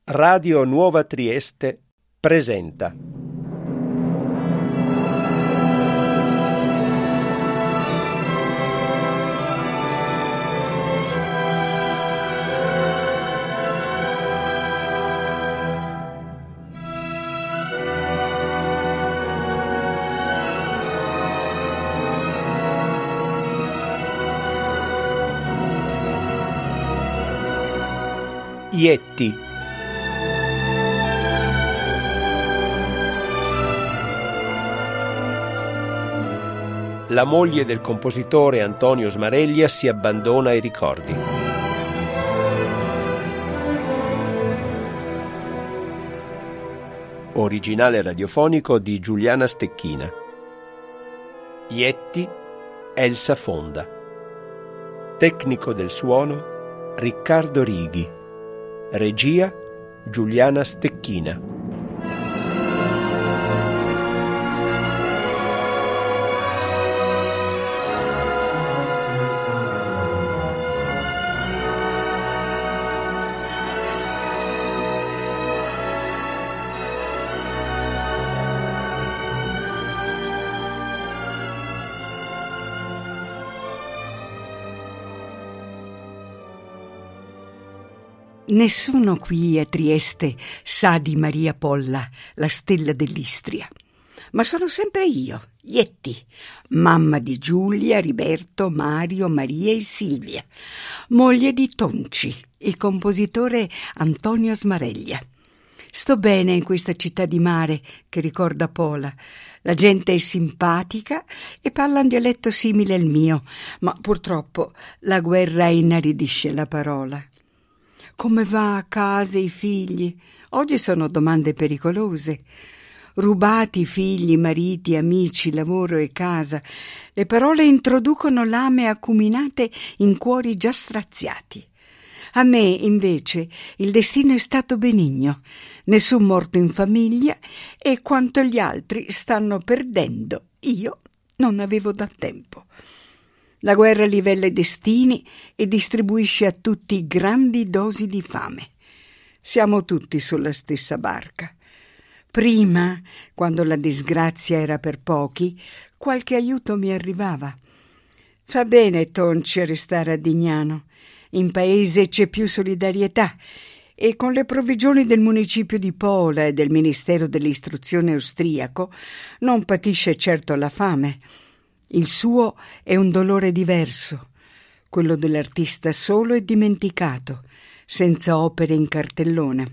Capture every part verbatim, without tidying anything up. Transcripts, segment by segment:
Radio Nuova Trieste presenta Ieti. La moglie del compositore Antonio Smareglia si abbandona ai ricordi. Originale radiofonico di Giuliana Stecchina. Ieti, Elsa Fonda. Tecnico del suono Riccardo Righi. Regia Giuliana Stecchina. Nessuno qui a Trieste sa di Maria Polla, la stella dell'Istria. Ma sono sempre io, Ieti, mamma di Giulia, Riberto, Mario, Maria e Silvia, moglie di Tonci, il compositore Antonio Smareglia. Sto bene in questa città di mare che ricorda Pola. La gente è simpatica e parla un dialetto simile al mio, ma purtroppo la guerra inaridisce la parola. Come va a casa i figli? Oggi sono domande pericolose. Rubati figli, mariti, amici, lavoro e casa. Le parole introducono lame acuminate in cuori già straziati. A me, invece, il destino è stato benigno. Nessun morto in famiglia e quanto gli altri stanno perdendo, io non avevo da tempo. La guerra livella i destini e distribuisce a tutti grandi dosi di fame. Siamo tutti sulla stessa barca. Prima, quando la disgrazia era per pochi, qualche aiuto mi arrivava. Fa bene Tonci a restare a Dignano. In paese c'è più solidarietà e con le provvigioni del municipio di Pola e del Ministero dell'Istruzione austriaco non patisce certo la fame. Il suo è un dolore diverso, quello dell'artista solo e dimenticato, senza opere in cartellone.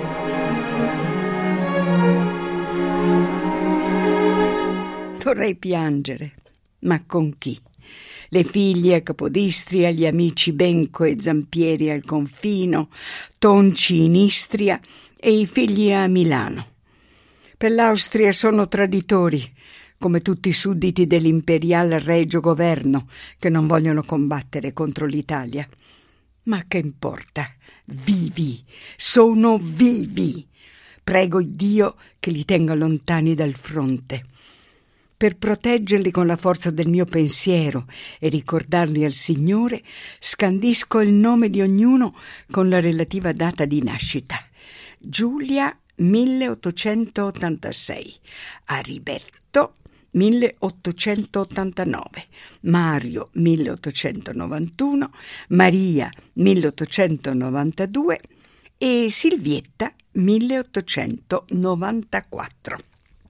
Vorrei piangere, ma con chi? Le figlie a Capodistria, gli amici Benco e Zampieri al confino, Tonci in Istria e i figli a Milano. Per l'Austria sono traditori, come tutti i sudditi dell'imperial regio governo che non vogliono combattere contro l'Italia. Ma che importa? Vivi, sono vivi. Prego Dio che li tenga lontani dal fronte. Per proteggerli con la forza del mio pensiero e ricordarli al Signore, scandisco il nome di ognuno con la relativa data di nascita. Giulia milleottocentottantasei, Ariberto milleottocentottantanove, Mario milleottocentonovantuno, Maria milleottocentonovantadue e Silvietta milleottocentonovantaquattro.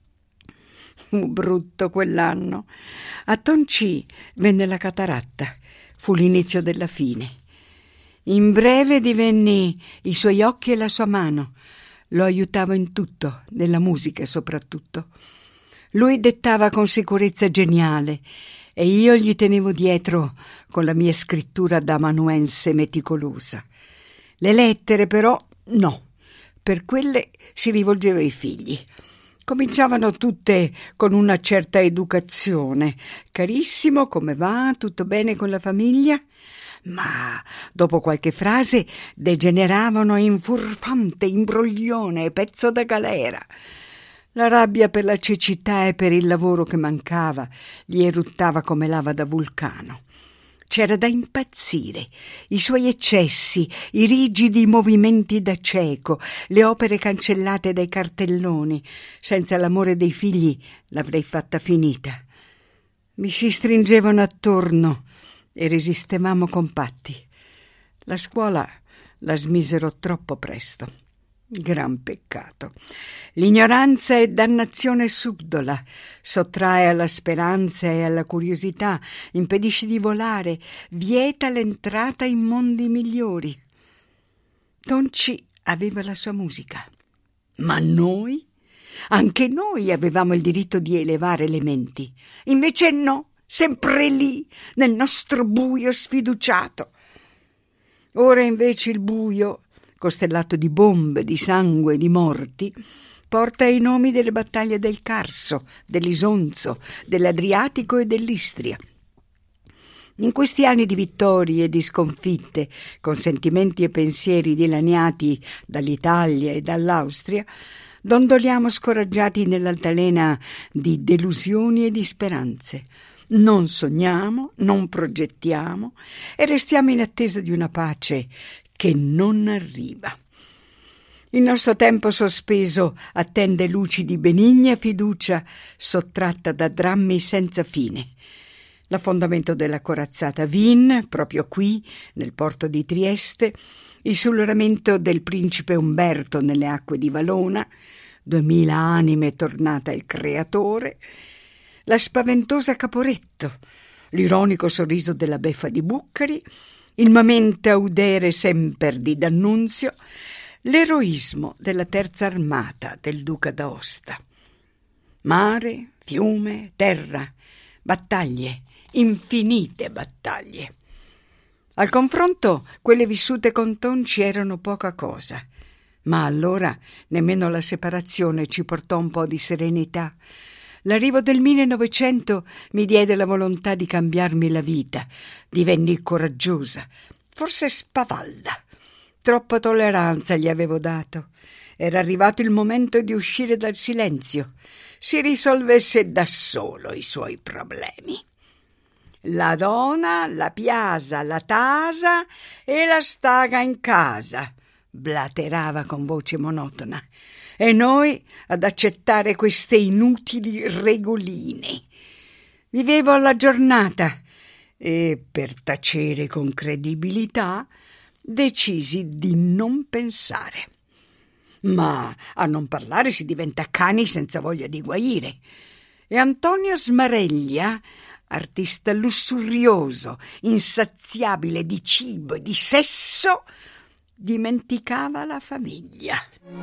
Brutto quell'anno. A Tonci venne la cataratta. Fu l'inizio della fine. In breve divenni i suoi occhi e la sua mano. Lo aiutavo in tutto, nella musica soprattutto. Lui dettava con sicurezza geniale e io gli tenevo dietro con la mia scrittura d'amanuense meticolosa. Le lettere però no, per quelle si rivolgeva ai figli. Cominciavano tutte con una certa educazione. Carissimo, come va? Tutto bene con la famiglia? Ma dopo qualche frase degeneravano in furfante imbroglione e pezzo da galera. La rabbia per la cecità e per il lavoro che mancava gli eruttava come lava da vulcano. c'era da impazzire. I suoi eccessi, i rigidi movimenti da cieco, le opere cancellate dai cartelloni. Senza l'amore dei figli l'avrei fatta finita. Mi si stringevano attorno e resistevamo compatti. La scuola la smisero troppo presto. Gran peccato. L'ignoranza è dannazione subdola, sottrae alla speranza e alla curiosità, impedisce di volare, vieta l'entrata in mondi migliori. Tonci aveva la sua musica, ma noi? Anche noi avevamo il diritto di elevare le menti. Invece no, sempre lì, nel nostro buio sfiduciato. Ora invece il buio, costellato di bombe, di sangue, di morti, porta i nomi delle battaglie del Carso, dell'Isonzo, dell'Adriatico e dell'Istria. In questi anni di vittorie e di sconfitte, con sentimenti e pensieri dilaniati dall'Italia e dall'Austria, dondoliamo scoraggiati nell'altalena di delusioni e di speranze. Non sogniamo, non progettiamo e restiamo in attesa di una pace che non arriva. Il nostro tempo sospeso attende luci di benigna fiducia sottratta da drammi senza fine. L'affondamento della corazzata Vin, proprio qui, nel porto di Trieste, il sulluramento del principe Umberto nelle acque di Valona, duemila anime tornata al creatore, la spaventosa Caporetto, l'ironico sorriso della beffa di Bucchari, il momento audere semper di D'Annunzio, l'eroismo della terza armata del duca d'Aosta. Mare, fiume, terra, battaglie, infinite battaglie. Al confronto, quelle vissute con Tonci erano poca cosa, ma allora nemmeno la separazione ci portò un po' di serenità. L'arrivo del millenovecento mi diede la volontà di cambiarmi la vita. Divenni coraggiosa, forse spavalda. Troppa tolleranza gli avevo dato. Era arrivato il momento di uscire dal silenzio. Si risolvesse da solo i suoi problemi. La donna, la piazza, la tasa e la staga in casa, blaterava con voce monotona. E noi ad accettare queste inutili regoline. Vivevo alla giornata e, per tacere con credibilità, decisi di non pensare. Ma a non parlare si diventa cani senza voglia di guaire. E Antonio Smareglia, artista lussurioso, insaziabile di cibo e di sesso, dimenticava la famiglia.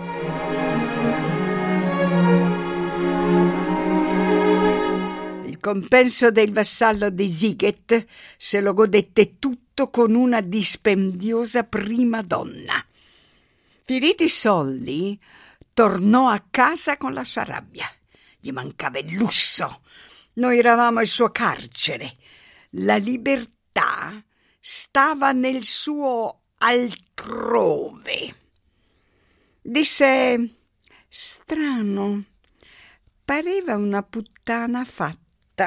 Il compenso del vassallo di Siget se lo godette tutto con una dispendiosa prima donna. Finiti i soldi, tornò a casa con la sua rabbia. Gli mancava il lusso. Noi eravamo il suo carcere. La libertà stava nel suo altrove. Disse: strano, pareva una puttana fatta.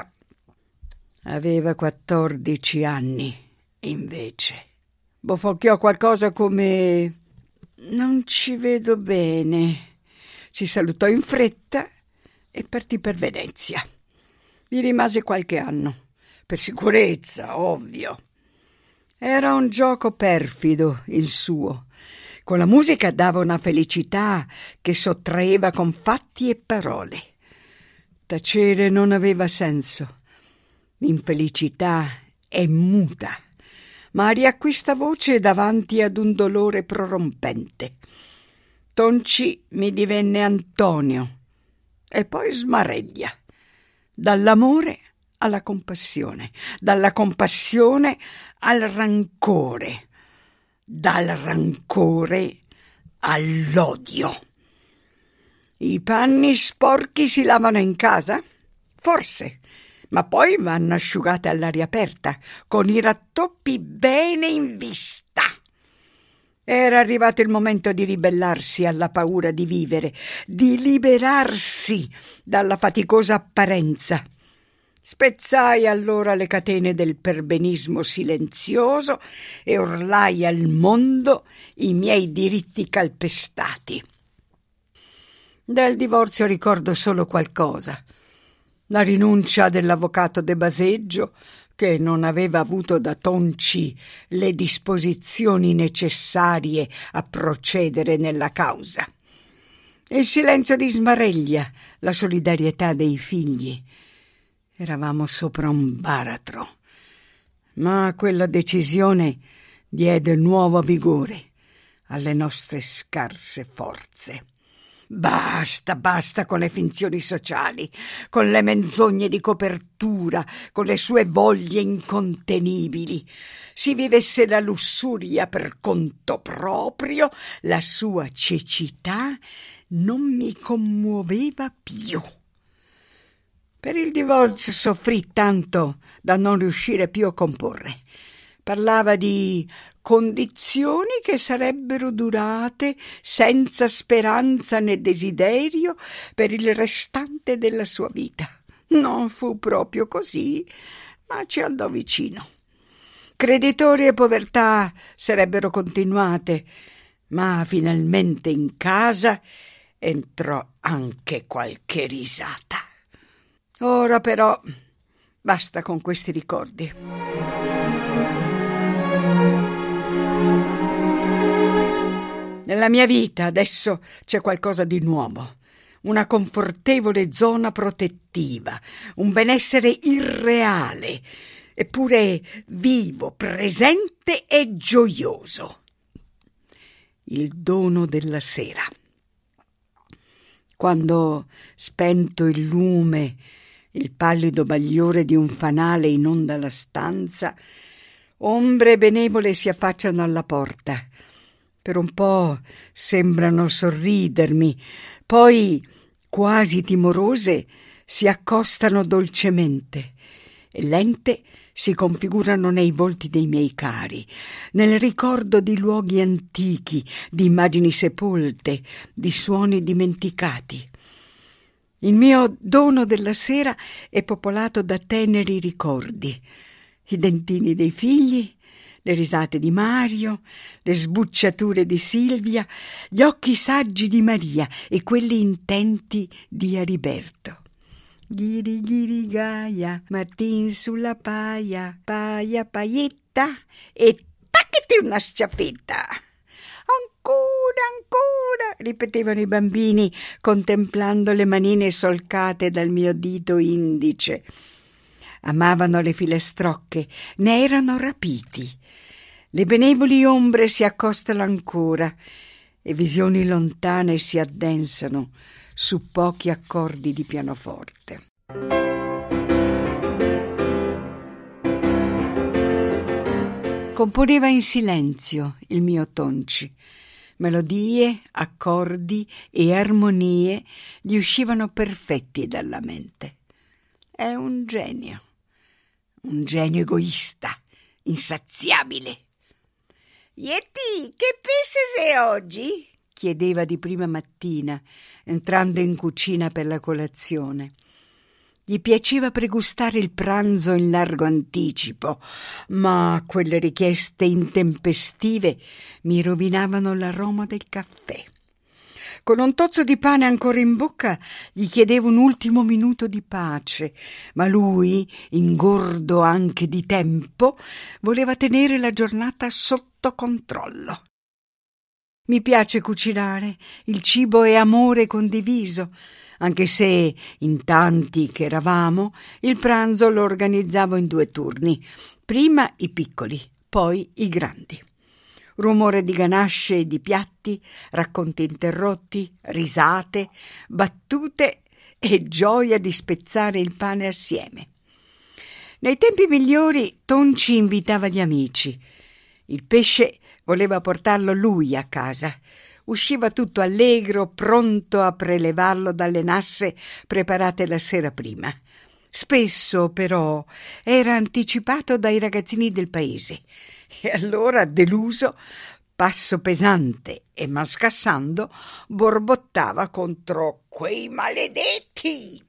Aveva quattordici anni, invece. Bofocchiò qualcosa come: non ci vedo bene. Si salutò in fretta e partì per Venezia. Vi rimase qualche anno, per sicurezza, ovvio. Era un gioco perfido il suo. Con la musica dava una felicità che sottraeva con fatti e parole. Tacere non aveva senso. L'infelicità è muta, ma riacquista voce davanti ad un dolore prorompente. Tonci mi divenne Antonio e poi Smareglia. Dall'amore alla compassione, dalla compassione al rancore, dal rancore all'odio. I panni sporchi si lavano in casa? Forse, ma poi vanno asciugati all'aria aperta, con i rattoppi bene in vista. Era arrivato il momento di ribellarsi alla paura di vivere, di liberarsi dalla faticosa apparenza. Spezzai allora le catene del perbenismo silenzioso e urlai al mondo i miei diritti calpestati. Del divorzio ricordo solo qualcosa. La rinuncia dell'avvocato De Baseggio, che non aveva avuto da Tonci le disposizioni necessarie a procedere nella causa. Il silenzio di Smareglia, la solidarietà dei figli. Eravamo sopra un baratro, ma quella decisione diede nuovo vigore alle nostre scarse forze. Basta, basta con le finzioni sociali, con le menzogne di copertura, con le sue voglie incontenibili. Si vivesse la lussuria per conto proprio, la sua cecità non mi commuoveva più. Per il divorzio soffrì tanto da non riuscire più a comporre. Parlava di condizioni che sarebbero durate senza speranza né desiderio per il restante della sua vita. Non fu proprio così, ma ci andò vicino. Creditori e povertà sarebbero continuate, ma finalmente in casa entrò anche qualche risata. Ora però basta con questi ricordi. Nella mia vita adesso c'è qualcosa di nuovo, una confortevole zona protettiva, un benessere irreale, eppure vivo, presente e gioioso. Il dono della sera. Quando, spento il lume, il pallido bagliore di un fanale inonda la stanza, ombre benevole si affacciano alla porta. Per un po' sembrano sorridermi, poi, quasi timorose, si accostano dolcemente e lente si configurano nei volti dei miei cari, nel ricordo di luoghi antichi, di immagini sepolte, di suoni dimenticati. Il mio dono della sera è popolato da teneri ricordi, i dentini dei figli, le risate di Mario, le sbucciature di Silvia, gli occhi saggi di Maria e quelli intenti di Ariberto. Ghiri ghiri gaia, Martin sulla paia, paia paietta e taccati una sciaffetta. Ancora, ancora, ripetevano i bambini contemplando le manine solcate dal mio dito indice. Amavano le filastrocche, ne erano rapiti. Le benevoli ombre si accostano ancora e visioni lontane si addensano su pochi accordi di pianoforte. Componeva in silenzio il mio Tonci. Melodie, accordi e armonie gli uscivano perfetti dalla mente. È un genio, un genio egoista, insaziabile. Yeti, che pensi sei oggi? Chiedeva di prima mattina, entrando in cucina per la colazione. Gli piaceva pregustare il pranzo in largo anticipo, ma quelle richieste intempestive mi rovinavano l'aroma del caffè. Con un tozzo di pane ancora in bocca gli chiedevo un ultimo minuto di pace, ma lui, ingordo anche di tempo, voleva tenere la giornata sotto controllo. Mi piace cucinare, il cibo è amore condiviso, anche se, in tanti che eravamo, il pranzo lo organizzavo in due turni, prima i piccoli, poi i grandi. Rumore di ganasce e di piatti, racconti interrotti, risate, battute e gioia di spezzare il pane assieme. Nei tempi migliori Tonci invitava gli amici. Il pesce voleva portarlo lui a casa. Usciva tutto allegro, pronto a prelevarlo dalle nasse preparate la sera prima. Spesso, però, era anticipato dai ragazzini del paese. E allora, deluso, passo pesante e mascassando, borbottava contro quei maledetti.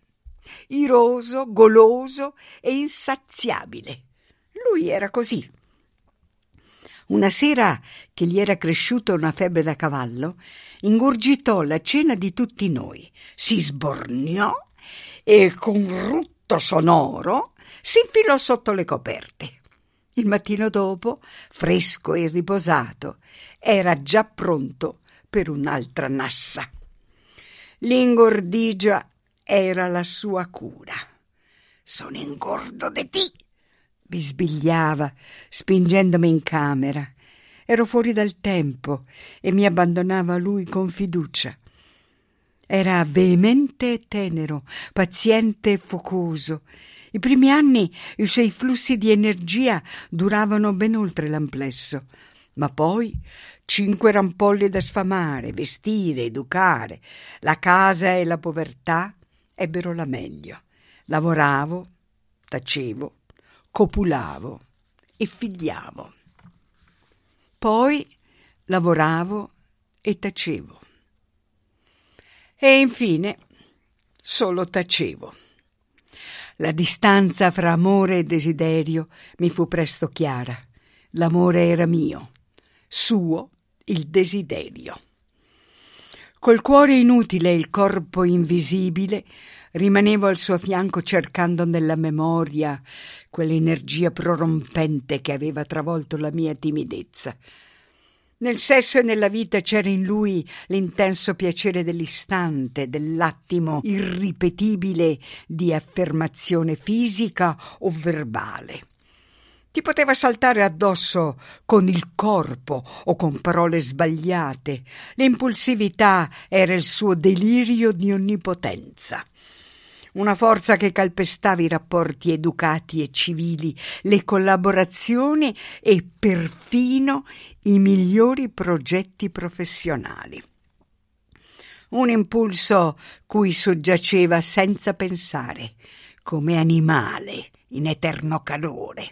iroso, goloso e insaziabile. Lui era così. Una sera che gli era cresciuta una febbre da cavallo, ingurgitò la cena di tutti noi, si sborniò e con un rutto sonoro si infilò sotto le coperte. Il mattino dopo, fresco e riposato, era già pronto per un'altra nassa. L'ingordigia era la sua cura. «Sono ingordo di ti!» bisbigliava, spingendomi in camera. Ero fuori dal tempo e mi abbandonava a lui con fiducia. Era veemente e tenero, paziente e focoso. I primi anni i suoi flussi di energia duravano ben oltre l'amplesso, ma poi cinque rampolli da sfamare, vestire, educare, la casa e la povertà ebbero la meglio. Lavoravo, tacevo, copulavo e figliavo. Poi lavoravo e tacevo. E infine solo tacevo. La distanza fra amore e desiderio mi fu presto chiara. L'amore era mio, suo il desiderio. Col cuore inutile e il corpo invisibile rimanevo al suo fianco cercando nella memoria quell'energia prorompente che aveva travolto la mia timidezza. Nel sesso e nella vita c'era in lui l'intenso piacere dell'istante, dell'attimo irripetibile di affermazione fisica o verbale. Ti poteva saltare addosso con il corpo o con parole sbagliate. L'impulsività era il suo delirio di onnipotenza. Una forza che calpestava i rapporti educati e civili, le collaborazioni e perfino i migliori progetti professionali. Un impulso cui soggiaceva senza pensare, come animale in eterno calore.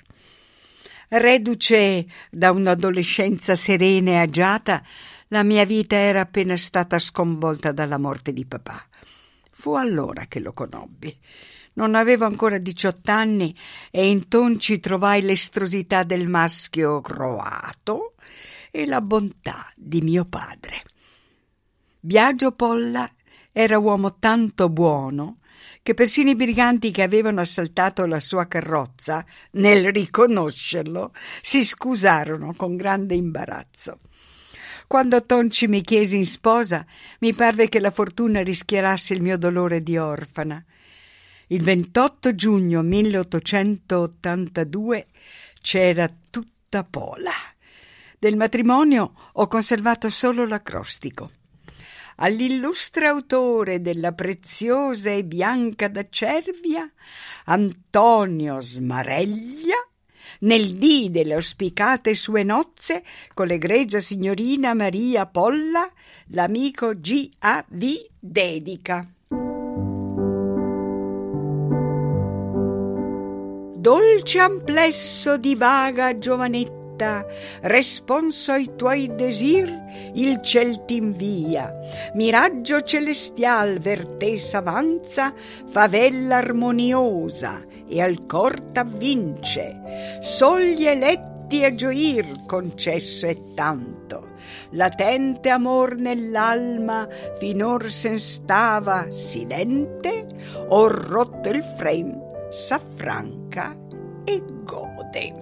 Reduce da un'adolescenza serena e agiata, la mia vita era appena stata sconvolta dalla morte di papà. Fu allora che lo conobbi. Non avevo ancora diciotto anni e inton ci trovai l'estrosità del maschio croato e la bontà di mio padre. Biagio Polla era uomo tanto buono che persino i briganti che avevano assaltato la sua carrozza, nel riconoscerlo, si scusarono con grande imbarazzo. Quando Tonci mi chiese in sposa, mi parve che la fortuna rischiarasse il mio dolore di orfana. Il ventotto giugno milleottocentottantadue c'era tutta Pola. Del matrimonio ho conservato solo l'acrostico. All'illustre autore della preziosa e bianca da Cervia, Antonio Smareglia, nel dì delle auspicate sue nozze con l'egregia signorina Maria Polla, l'amico G A V dedica. Dolce amplesso di vaga giovanetta, responso ai tuoi desir, il ciel t'invia. Miraggio celestial ver te s'avanza, favella armoniosa, e al cor t'avvince. Sogli eletti a gioir concesso è tanto. Latente amor nell'alma finor sen stava silente, or rotto il fren s'affranca e gode.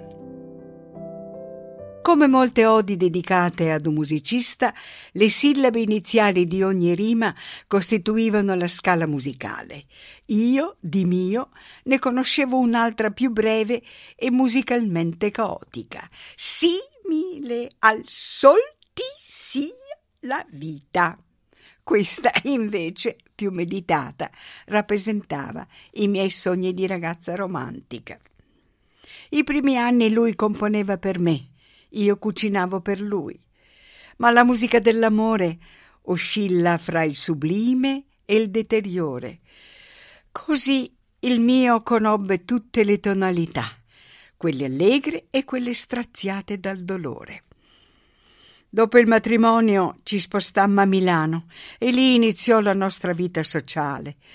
Come molte odi dedicate ad un musicista, le sillabe iniziali di ogni rima costituivano la scala musicale. Io, di mio, ne conoscevo un'altra più breve e musicalmente caotica. Simile al sol ti sia la vita. Questa, invece, più meditata, rappresentava i miei sogni di ragazza romantica. I primi anni lui componeva per me, io cucinavo per lui, ma la musica dell'amore oscilla fra il sublime e il deteriore. Così il mio conobbe tutte le tonalità, quelle allegre e quelle straziate dal dolore. Dopo il matrimonio ci spostammo a Milano e lì iniziò la nostra vita sociale.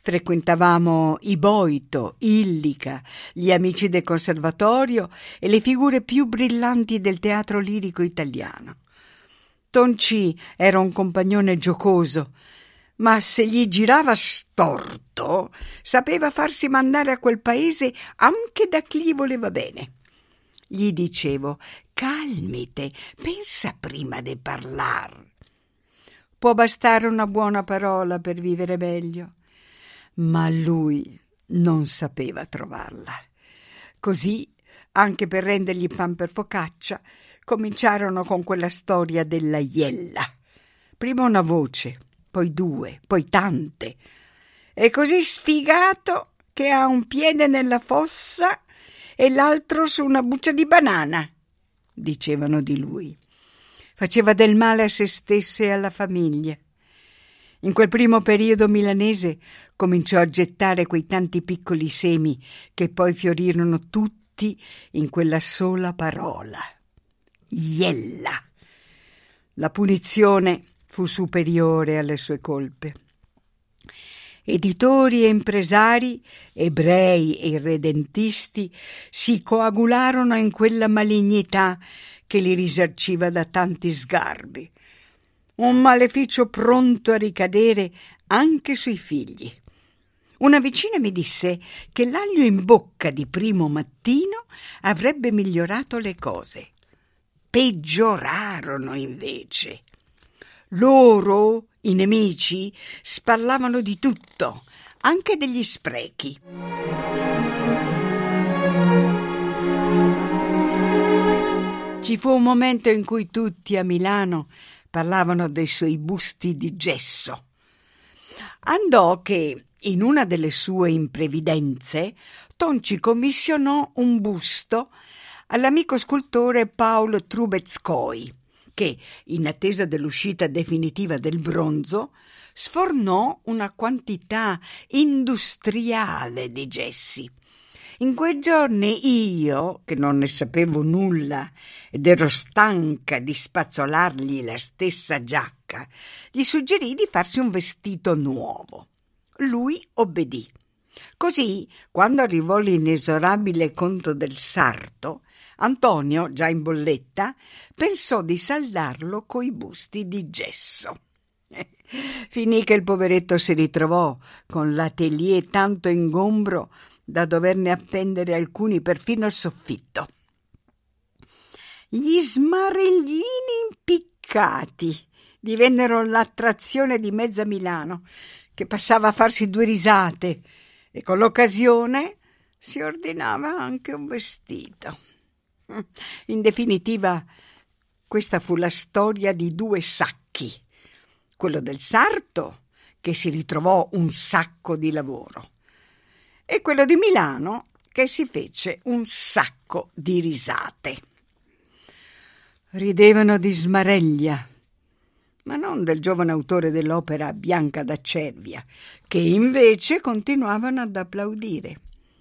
Frequentavamo i Boito, Illica, gli amici del conservatorio e le figure più brillanti del teatro lirico italiano. Tonci era un compagnone giocoso, ma se gli girava storto sapeva farsi mandare a quel paese anche da chi gli voleva bene. Gli dicevo: calmite, pensa prima di parlar. Può bastare una buona parola per vivere meglio. Ma lui non sapeva trovarla. Così, anche per rendergli pan per focaccia, cominciarono con quella storia della iella. Prima una voce, poi due, poi tante. È così sfigato che ha un piede nella fossa e l'altro su una buccia di banana, dicevano di lui. Faceva del male a se stesso e alla famiglia. In quel primo periodo milanese cominciò a gettare quei tanti piccoli semi che poi fiorirono tutti in quella sola parola: iella. La punizione fu superiore alle sue colpe. Editori e impresari, ebrei e irredentisti, si coagularono in quella malignità che li risarciva da tanti sgarbi. Un maleficio pronto a ricadere anche sui figli. Una vicina mi disse che l'aglio in bocca di primo mattino avrebbe migliorato le cose. Peggiorarono invece. Loro, i nemici, sparlavano di tutto, anche degli sprechi. Ci fu un momento in cui tutti a Milano parlavano dei suoi busti di gesso. Andò che, in una delle sue imprevidenze, Tonci commissionò un busto all'amico scultore Paul Trubetskoy, che, in attesa dell'uscita definitiva del bronzo, sfornò una quantità industriale di gessi. In quei giorni io, che non ne sapevo nulla ed ero stanca di spazzolargli la stessa giacca, gli suggerì di farsi un vestito nuovo. Lui obbedì. Così, quando arrivò l'inesorabile conto del sarto, Antonio, già in bolletta, pensò di saldarlo coi busti di gesso. Finì che il poveretto si ritrovò con l'atelier tanto ingombro da doverne appendere alcuni perfino al soffitto. Gli smariglini impiccati divennero l'attrazione di mezza Milano, che passava a farsi due risate e con l'occasione si ordinava anche un vestito. In definitiva, questa fu la storia di due sacchi, quello del sarto, che si ritrovò un sacco di lavoro, e quello di Milano, che si fece un sacco di risate. Ridevano di Smareglia, ma non del giovane autore dell'opera Bianca da Cervia, che invece continuavano ad applaudire.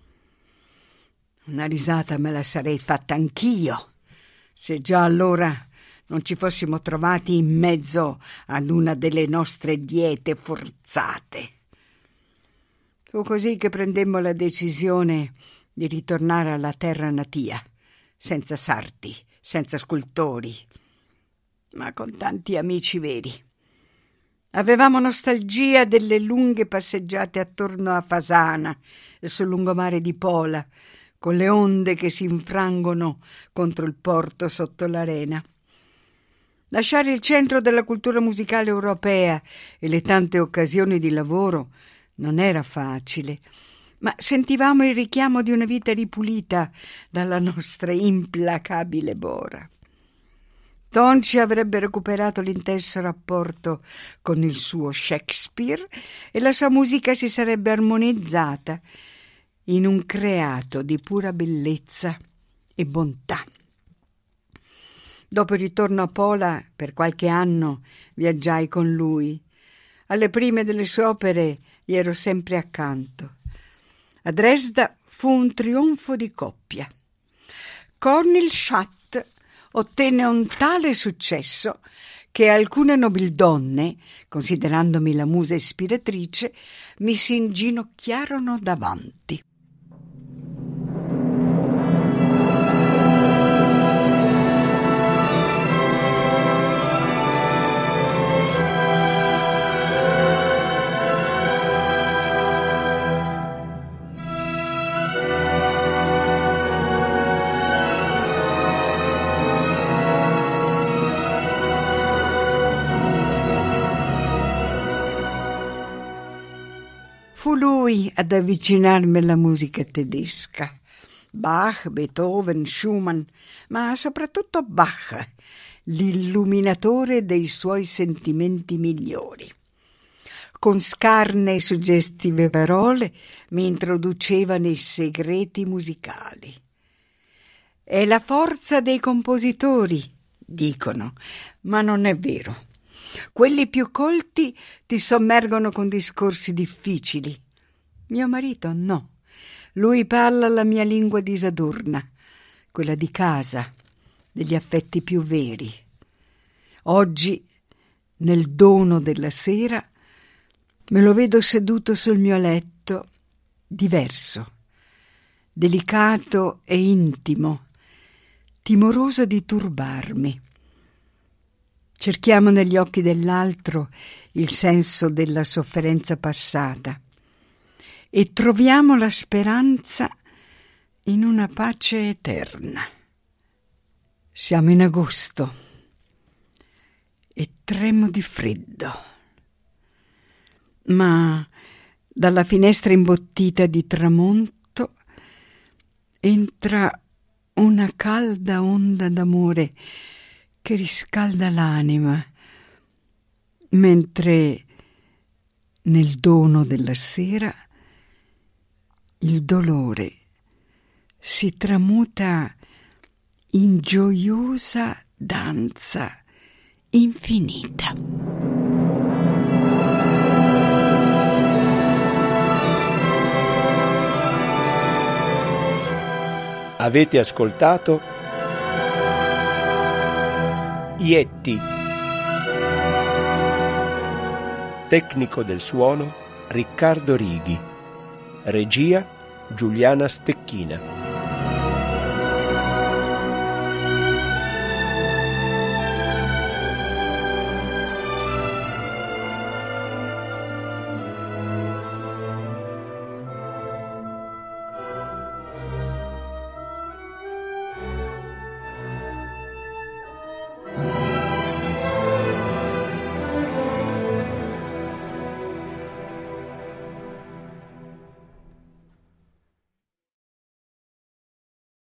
Una risata me la sarei fatta anch'io, se già allora non ci fossimo trovati in mezzo ad una delle nostre diete forzate. Fu così che prendemmo la decisione di ritornare alla terra natia, senza sarti, senza scultori, ma con tanti amici veri. Avevamo nostalgia delle lunghe passeggiate attorno a Fasana e sul lungomare di Pola, con le onde che si infrangono contro il porto sotto l'arena. Lasciare il centro della cultura musicale europea e le tante occasioni di lavoro non era facile, ma sentivamo il richiamo di una vita ripulita dalla nostra implacabile bora. Tonci avrebbe recuperato l'intenso rapporto con il suo Shakespeare e la sua musica si sarebbe armonizzata in un creato di pura bellezza e bontà. Dopo il ritorno a Pola, per qualche anno viaggiai con lui. Alle prime delle sue opere gli ero sempre accanto. A Dresda fu un trionfo di coppia. Cornel Schatt ottenne un tale successo che alcune nobildonne, considerandomi la musa ispiratrice, mi si inginocchiarono davanti. Fu lui ad avvicinarmi alla musica tedesca. Bach, Beethoven, Schumann, ma soprattutto Bach, l'illuminatore dei suoi sentimenti migliori. Con scarne e suggestive parole mi introduceva nei segreti musicali. È la forza dei compositori, dicono, ma non è vero. Quelli più colti ti sommergono con discorsi difficili. Mio marito no. Lui parla la mia lingua disadorna, quella di casa, degli affetti più veri. Oggi, nel dono della sera, me lo vedo seduto sul mio letto, diverso, delicato e intimo, timoroso di turbarmi. Cerchiamo negli occhi dell'altro il senso della sofferenza passata e troviamo la speranza in una pace eterna. Siamo in agosto e tremo di freddo, ma dalla finestra imbottita di tramonto entra una calda onda d'amore che riscalda l'anima, mentre nel dono della sera il dolore si tramuta in gioiosa danza infinita. Avete ascoltato Yeti. Tecnico del suono Riccardo Righi. Regia Giuliana Stecchina.